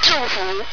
祝福。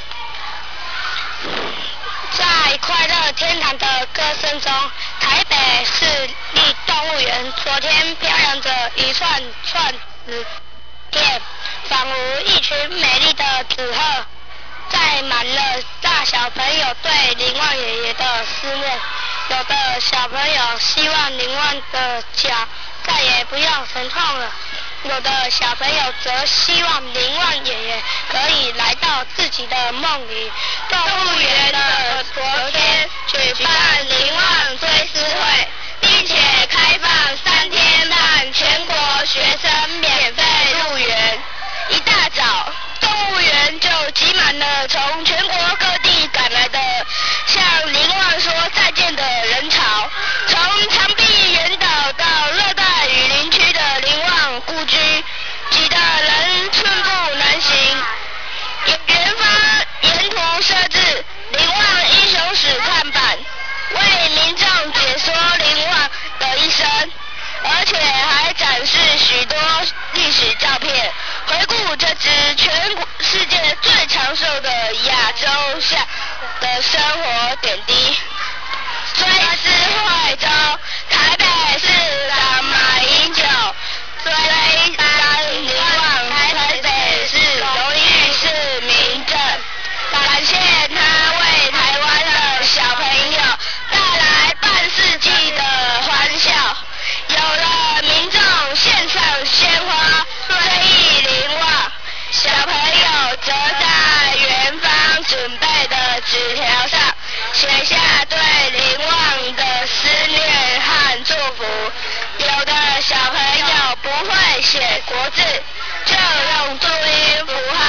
在快乐天堂的歌声中，台北市立动物园昨天飘扬着一串串纸片，仿如一群美丽的纸鹤，载满了大小朋友对林旺爷爷的思念。有的小朋友希望林旺的脚再也不要疼痛了，有的小朋友则希望林旺爷爷可以来到自己的梦里。动物园的昨天举办林旺追思会，并且开放3天让全国学生免费入园。一大早，动物园就挤满了从全国各地赶来的向林旺说再见的人潮。从长臂猿岛到热带雨林区的林旺故居，挤得人寸步难行。园方沿途设置林旺英雄史看板，为民众解说林旺的一生，而且还展示许多历史照片，回顾这只全世界最长寿的亚洲象的生活点滴。追思会中，台北市长马英九追颁林旺台北市荣誉市民证，感谢他为台湾的小朋友带来半世纪的欢笑。有了民众献上鲜花追忆林旺，小朋友则在园方准备的纸条上写下对林旺的思念和祝福。有的小朋友不会写国字，就用注音符号